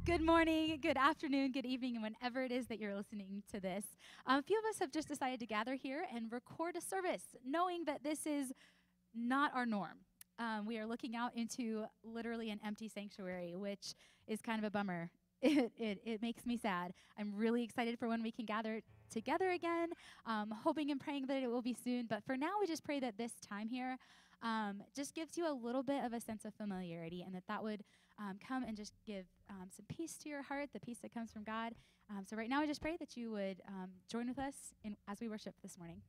Good morning, good afternoon, good evening, and whenever it is that you're listening to this. A few of us have just decided to gather here and record a service, knowing that this is not our norm. We are looking out into literally an empty sanctuary, which is kind of a bummer. It makes me sad. I'm really excited for when we can gather together again, hoping and praying that it will be soon. But for now, we just pray that this time here just gives you a little bit of a sense of familiarity, and that would come and just give some peace to your heart, the peace that comes from God. So right now, I just pray that you would join with us as we worship this morning.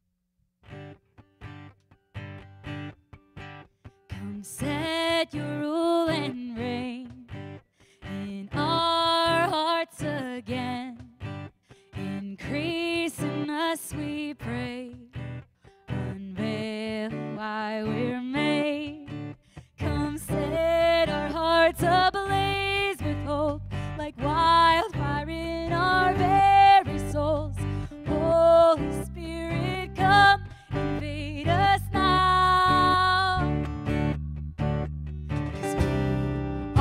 Come set your rule and reign in our hearts again. Increase in us, we pray. Unveil why we're made. Come set our hearts ablaze with hope, like wildfire in our very souls. Holy Spirit, come invade us now. 'Cause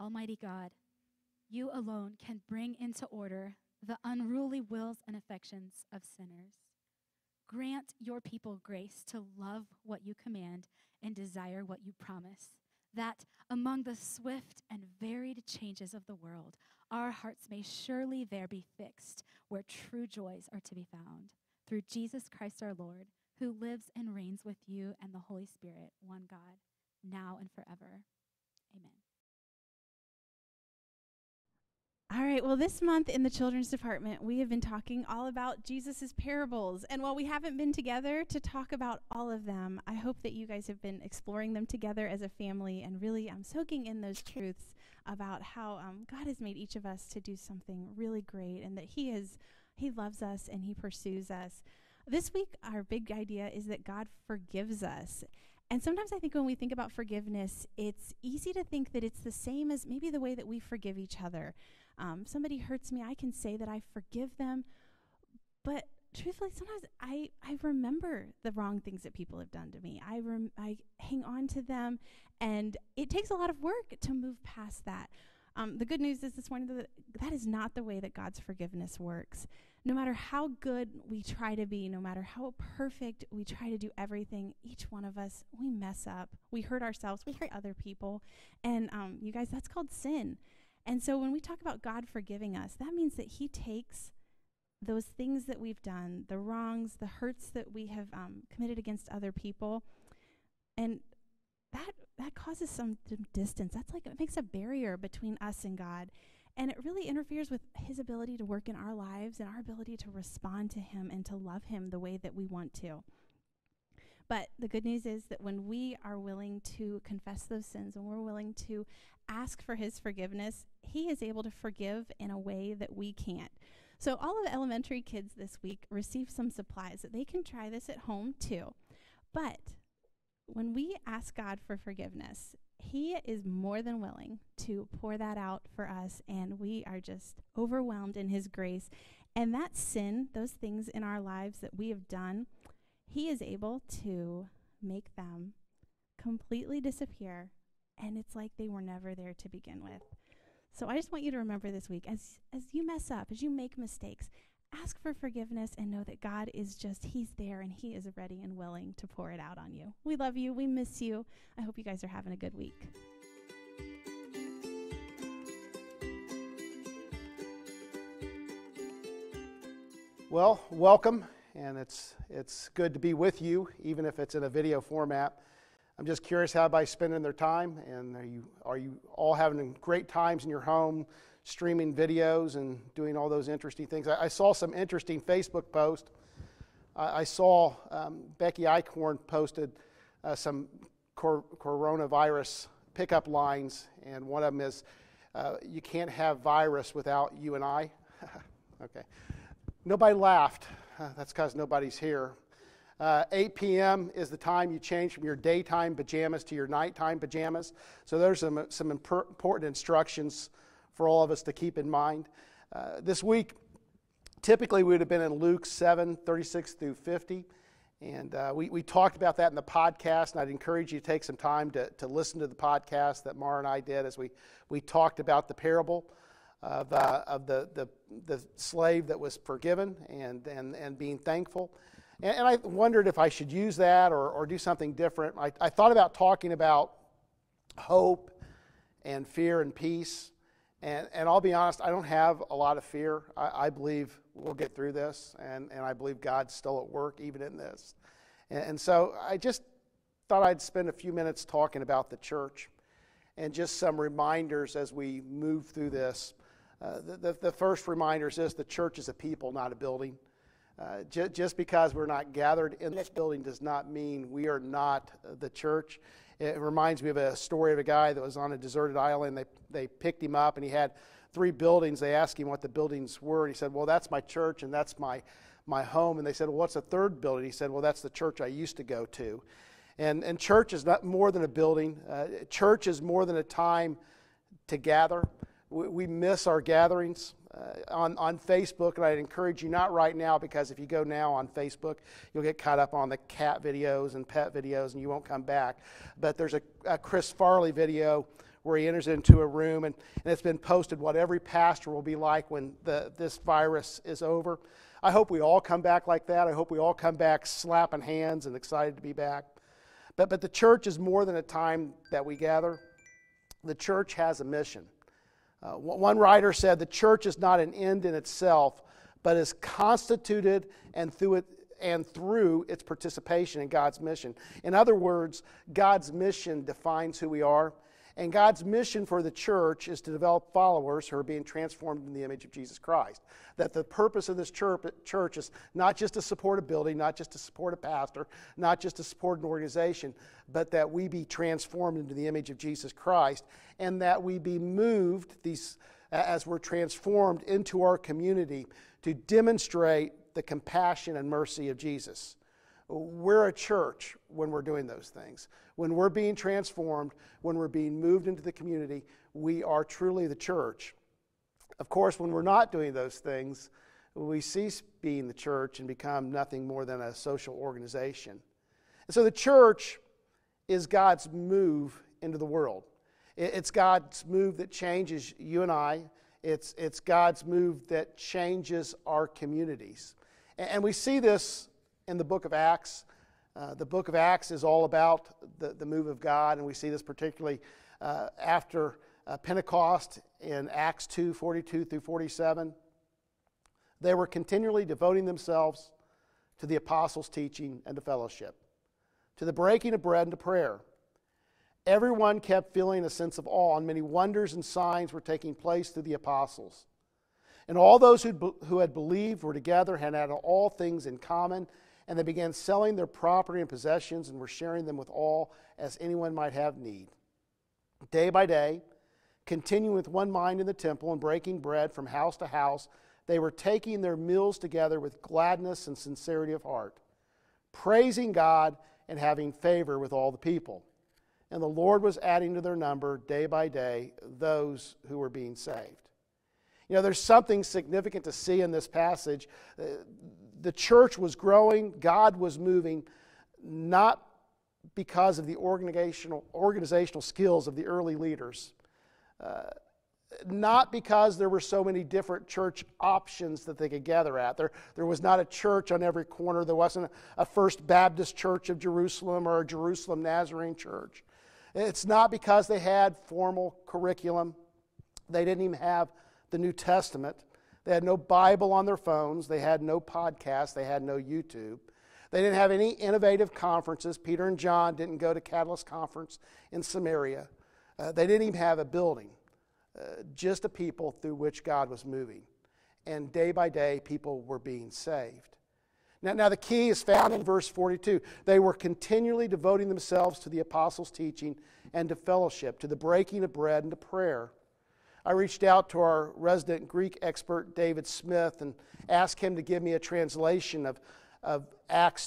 Almighty God, you alone can bring into order the unruly wills and affections of sinners. Grant your people grace to love what you command and desire what you promise, that among the swift and varied changes of the world, our hearts may surely there be fixed where true joys are to be found. Through Jesus Christ our Lord, who lives and reigns with you and the Holy Spirit, one God, now and forever. Amen. All right, well, this month in the children's department, we have been talking all about Jesus' parables. And while we haven't been together to talk about all of them, I hope that you guys have been exploring them together as a family and really soaking in those truths about how God has made each of us to do something really great and that He loves us and He pursues us. This week, our big idea is that God forgives us. And sometimes I think when we think about forgiveness, it's easy to think that it's the same as maybe the way that we forgive each other. Somebody hurts me, I can say that I forgive them, but truthfully, sometimes I remember the wrong things that people have done to me. I hang on to them, and it takes a lot of work to move past that. The good news is this morning that is not the way that God's forgiveness works. No matter how good we try to be, no matter how perfect we try to do everything, each one of us, we mess up. We hurt ourselves, we hurt other people, and you guys, that's called sin. And so when we talk about God forgiving us, that means that He takes those things that we've done, the wrongs, the hurts that we have committed against other people, and that causes some distance. That's like, it makes a barrier between us and God. And it really interferes with His ability to work in our lives and our ability to respond to Him and to love Him the way that we want to. But the good news is that when we are willing to confess those sins, when we're willing to ask for His forgiveness, He is able to forgive in a way that we can't. So all of the elementary kids this week received some supplies that they can try this at home too. But when we ask God for forgiveness, He is more than willing to pour that out for us, and we are just overwhelmed in His grace. And that sin, those things in our lives that we have done, He is able to make them completely disappear, and it's like they were never there to begin with. So I just want you to remember this week, as you mess up, as you make mistakes, ask for forgiveness and know that God is He's there and He is ready and willing to pour it out on you. We love you. We miss you. I hope you guys are having a good week. Well, welcome, and it's good to be with you, even if it's in a video format. I'm just curious how everybody's spending their time, and are you all having great times in your home, streaming videos and doing all those interesting things? I saw some interesting Facebook posts. I saw Becky Eichhorn posted some coronavirus pickup lines, and one of them is, you can't have virus without you and I. Okay. Nobody laughed. That's because nobody's here. 8 p.m. is the time you change from your daytime pajamas to your nighttime pajamas. So there's some important instructions for all of us to keep in mind. This week, typically we would have been in Luke 7, 36 through 50. And we talked about that in the podcast, and I'd encourage you to take some time to listen to the podcast that Mara and I did as we talked about the parable of the slave that was forgiven and being thankful. And I wondered if I should use that or do something different. I thought about talking about hope and fear and peace. And I'll be honest, I don't have a lot of fear. I believe we'll get through this, and I believe God's still at work even in this. And so I just thought I'd spend a few minutes talking about the church and just some reminders as we move through this. The first reminder is this: the church is a people, not a building. Just because we're not gathered in this building does not mean we are not the church. It reminds me of a story of a guy that was on a deserted island. They picked him up, and he had 3 buildings. They asked him what the buildings were, and he said, well, that's my church, and that's my home. And they said, well, what's the 3rd building? He said, well, that's the church I used to go to. And church is not more than a building. Church is more than a time to gather. We miss our gatherings on Facebook, and I'd encourage you, not right now, because if you go now on Facebook, you'll get caught up on the cat videos and pet videos, and you won't come back. But there's a Chris Farley video where he enters into a room, and it's been posted what every pastor will be like when this virus is over. I hope we all come back like that. I hope we all come back slapping hands and excited to be back. But the church is more than a time that we gather. The church has a mission. One writer said the church is not an end in itself, but is constituted and through its participation in God's mission. In other words, God's mission defines who we are, and God's mission for the church is to develop followers who are being transformed in the image of Jesus Christ. That the purpose of this church is not just to support a building, not just to support a pastor, not just to support an organization, but that we be transformed into the image of Jesus Christ, and that we be moved, as we're transformed into our community, to demonstrate the compassion and mercy of Jesus. We're a church when we're doing those things. When we're being transformed, when we're being moved into the community, we are truly the church. Of course, when we're not doing those things, we cease being the church and become nothing more than a social organization. And so the church is God's move into the world. It's God's move that changes you and I. It's God's move that changes our communities. And we see this in the book of Acts. The book of Acts is all about the move of God, and we see this particularly after Pentecost in Acts 2:42 through 47. They were continually devoting themselves to the apostles' teaching and to fellowship, to the breaking of bread and to prayer. Everyone kept feeling a sense of awe, and many wonders and signs were taking place through the apostles. And all those who had believed were together, had all things in common, and they began selling their property and possessions and were sharing them with all as anyone might have need. Day by day, continuing with one mind in the temple and breaking bread from house to house, they were taking their meals together with gladness and sincerity of heart, praising God and having favor with all the people. And the Lord was adding to their number day by day those who were being saved. You know, there's something significant to see in this passage. The church was growing, God was moving, not because of the organizational skills of the early leaders, not because there were so many different church options that they could gather at. There was not a church on every corner. There wasn't a First Baptist Church of Jerusalem or a Jerusalem Nazarene church. It's not because they had formal curriculum. They didn't even have the New Testament. They had no Bible on their phones. They had no podcasts. They had no YouTube. They didn't have any innovative conferences. Peter and John didn't go to Catalyst Conference in Samaria. They didn't even have a building. Just a people through which God was moving. And day by day, people were being saved. Now the key is found in verse 42. They were continually devoting themselves to the apostles' teaching and to fellowship, to the breaking of bread and to prayer. I reached out to our resident Greek expert, David Smith, and asked him to give me a translation of Acts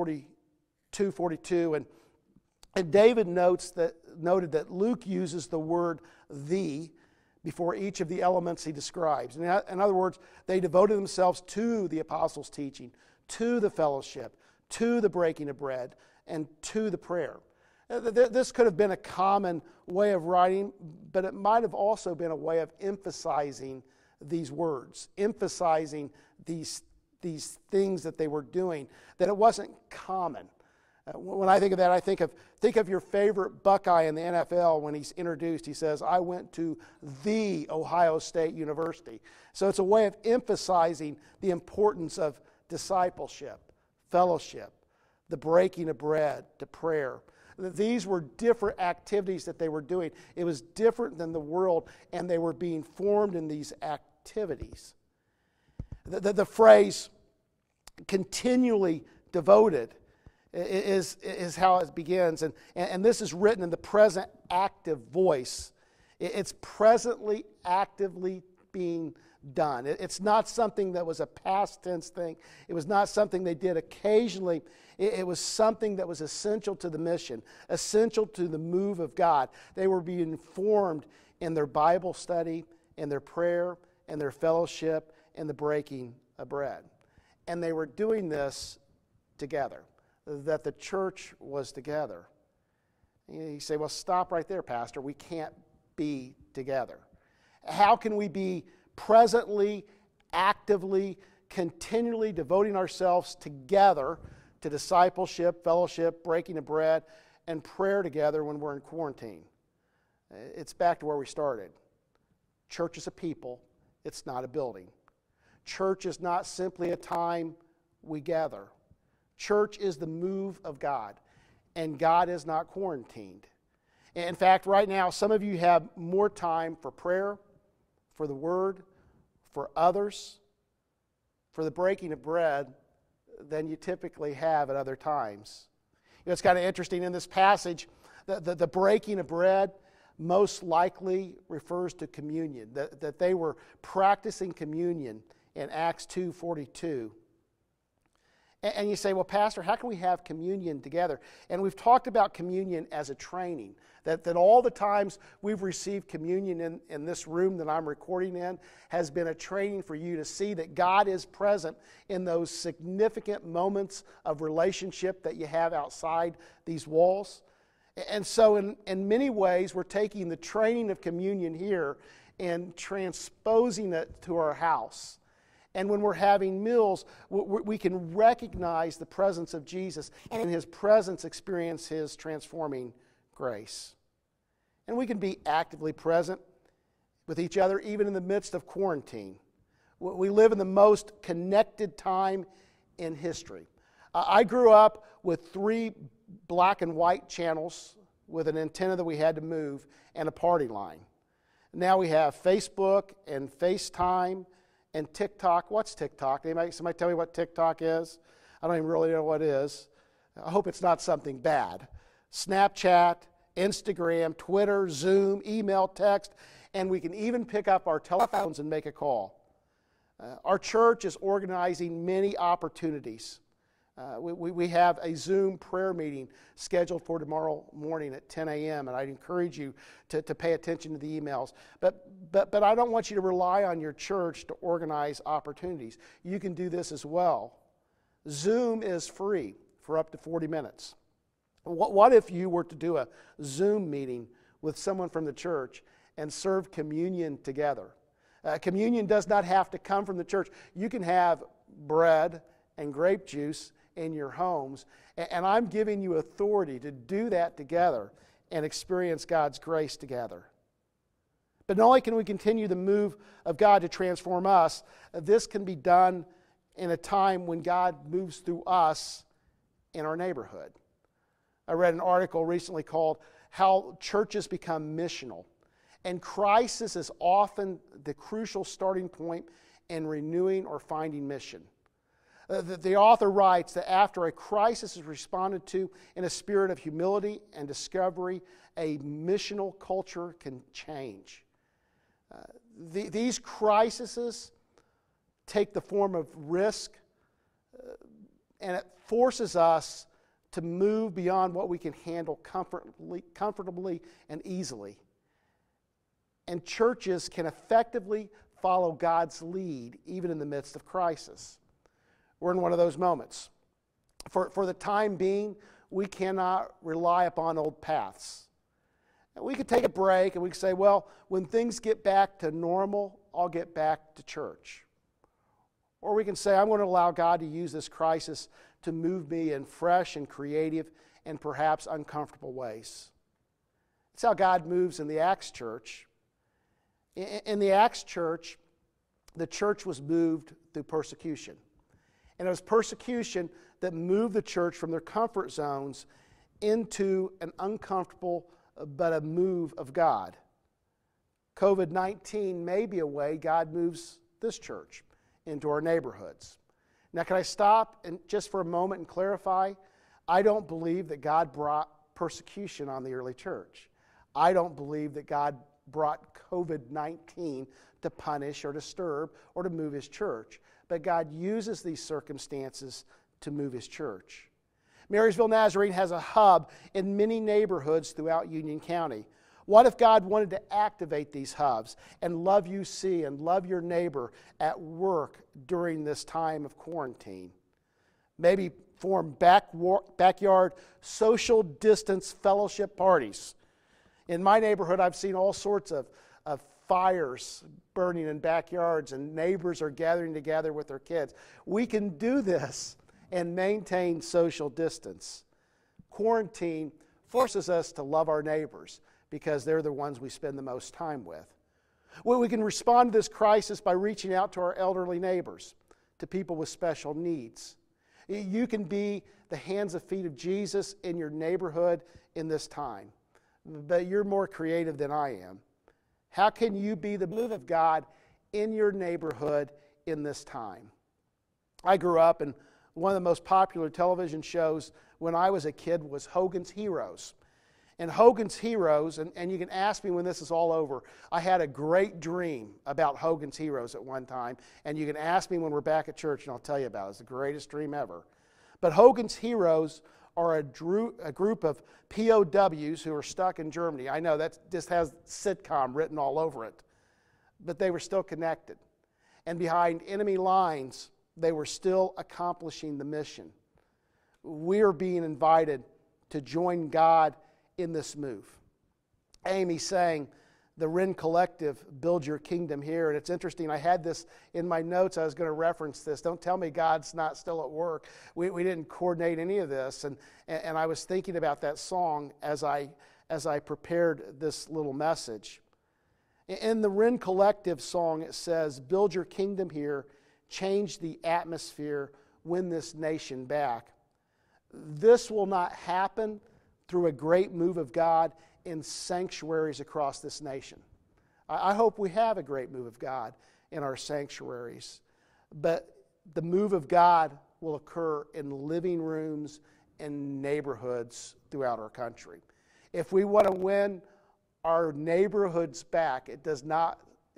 2:42. And David noted that Luke uses the word "the" before each of the elements he describes. In other words, they devoted themselves to the apostles' teaching, to the fellowship, to the breaking of bread, and to the prayer. This could have been a common way of writing, but it might have also been a way of emphasizing these words, emphasizing these things that they were doing, that it wasn't common. When I think of that, I think of your favorite Buckeye in the NFL when he's introduced. He says, "I went to the Ohio State University." So it's a way of emphasizing the importance of discipleship, fellowship, the breaking of bread, to prayer. These were different activities that they were doing. It was different than the world, and they were being formed in these activities. The phrase "continually devoted" is how it begins. And this is written in the present active voice. It's presently actively being done. It's not something that was a past tense thing. It was not something they did occasionally. It was something that was essential to the mission, essential to the move of God. They were being formed in their Bible study, in their prayer, in their fellowship, in the breaking of bread. And they were doing this together, that the church was together. You say, "Well, stop right there, Pastor. We can't be together? How can we be presently, actively, continually devoting ourselves together to discipleship, fellowship, breaking of bread, and prayer together when we're in quarantine? It's back to where we started. Church is a people, it's not a building. Church is not simply a time we gather. Church is the move of God, and God is not quarantined. In fact, right now, some of you have more time for prayer, for the Word, for others, for the breaking of bread than you typically have at other times. You know, it's kind of interesting in this passage, the breaking of bread most likely refers to communion, that they were practicing communion in Acts 2:42. And you say, well, Pastor, how can we have communion together? And we've talked about communion as a training, that all the times we've received communion in this room that I'm recording in has been a training for you to see that God is present in those significant moments of relationship that you have outside these walls. And so in many ways, we're taking the training of communion here and transposing it to our house. And when we're having meals, we can recognize the presence of Jesus and in His presence experience His transforming grace. And we can be actively present with each other even in the midst of quarantine. We live in the most connected time in history. I grew up with 3 black and white channels with an antenna that we had to move and a party line. Now we have Facebook and FaceTime and TikTok. What's TikTok? Somebody tell me what TikTok is? I don't even really know what it is. I hope it's not something bad. Snapchat, Instagram, Twitter, Zoom, email, text, and we can even pick up our telephones and make a call. Our church is organizing many opportunities. We have a Zoom prayer meeting scheduled for tomorrow morning at 10 a.m., and I'd encourage you to pay attention to the emails. But I don't want you to rely on your church to organize opportunities. You can do this as well. Zoom is free for up to 40 minutes. What if you were to do a Zoom meeting with someone from the church and serve communion together? Communion does not have to come from the church. You can have bread and grape juice in your homes, and I'm giving you authority to do that together and experience God's grace together. But not only can we continue the move of God to transform us, this can be done in a time when God moves through us in our neighborhood. I read an article recently called How Churches Become Missional. And crisis is often the crucial starting point in renewing or finding mission. The author writes that after a crisis is responded to in a spirit of humility and discovery, a missional culture can change. These crises take the form of risk, and it forces us to move beyond what we can handle comfortably and easily. And churches can effectively follow God's lead even in the midst of crisis. We're in one of those moments. For the time being, we cannot rely upon old paths. And we could take a break and we could say, well, when things get back to normal, I'll get back to church. Or we can say, I'm going to allow God to use this crisis to move me in fresh and creative and perhaps uncomfortable ways. It's how God moves in the Acts church. In the Acts church, the church was moved through persecution. And it was persecution that moved the church from their comfort zones into an uncomfortable but a move of God. COVID-19 may be a way God moves this church into our neighborhoods. Now, can I stop and just for a moment and clarify? I don't believe that God brought persecution on the early church. I don't believe that God brought COVID-19 to punish or disturb or to move His church. But God uses these circumstances to move His church. Marysville Nazarene has a hub in many neighborhoods throughout Union County. What if God wanted to activate these hubs and love UC and love your neighbor at work during this time of quarantine? Maybe form backyard social distance fellowship parties. In my neighborhood, I've seen all sorts of fires burning in backyards, and neighbors are gathering together with their kids. We can do this and maintain social distance. Quarantine forces us to love our neighbors because they're the ones we spend the most time with. Well, we can respond to this crisis by reaching out to our elderly neighbors, to people with special needs. You can be the hands and feet of Jesus in your neighborhood in this time. But you're more creative than I am. How can you be the move of God in your neighborhood in this time? I grew up, and one of the most popular television shows when I was a kid was Hogan's Heroes. And Hogan's Heroes, and you can ask me when this is all over, I had a great dream about Hogan's Heroes at one time, and you can ask me when we're back at church and I'll tell you about it. It's the greatest dream ever. But Hogan's Heroes are a group of POWs who are stuck in Germany. I know that just has sitcom written all over it. But they were still connected. And behind enemy lines, they were still accomplishing the mission. We are being invited to join God in this move. Amy sang the Wren Collective, Build Your Kingdom Here. And it's interesting, I had this in my notes. I was going to reference this. Don't tell me God's not still at work. We didn't coordinate any of this. And I was thinking about that song as I prepared this little message. In the Wren Collective song, it says, build your kingdom here, change the atmosphere, win this nation back. This will not happen through a great move of God in sanctuaries across this nation. I hope we have a great move of God in our sanctuaries. But the move of God will occur in living rooms and neighborhoods throughout our country. If we want to win our neighborhoods back, it does not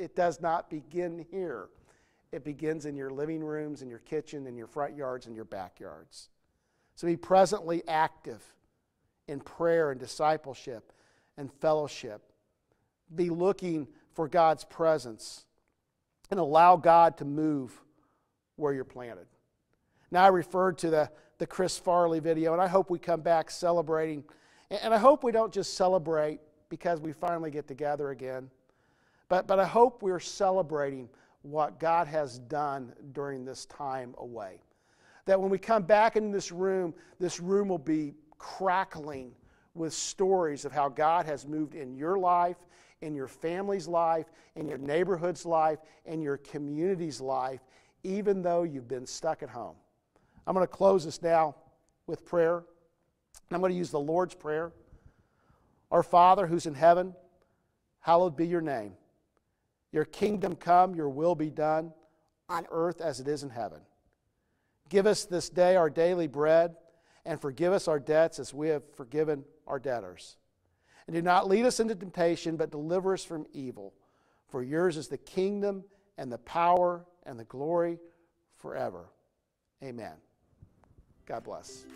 begin here. It begins in your living rooms, in your kitchen, in your front yards, and your backyards. So be presently active in prayer and discipleship and fellowship. Be looking for God's presence and allow God to move where you're planted. Now, I referred to the Chris Farley video, and I hope we come back celebrating. And I hope we don't just celebrate because we finally get together again, but I hope we're celebrating what God has done during this time away. That when we come back into this room will be crackling with stories of how God has moved in your life, in your family's life, in your neighborhood's life, in your community's life, even though you've been stuck at home. I'm going to close this now with prayer. I'm going to use the Lord's Prayer. Our Father who's in heaven, hallowed be your name. Your kingdom come, your will be done, on earth as it is in heaven. Give us this day our daily bread, and forgive us our debts as we have forgiven our debtors. And do not lead us into temptation, but deliver us from evil. For yours is the kingdom and the power and the glory forever. Amen. God bless.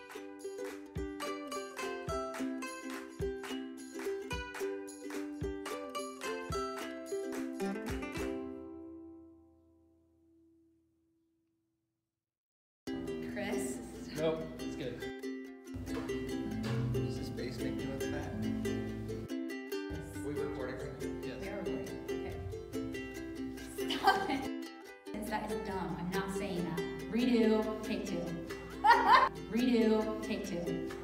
Chris? Nope, it's good. Does this bass make me look fat? We recording right now? Yes. We are recording. Okay. Stop it. That is dumb. I'm not saying that. Redo, take two. Redo, take two.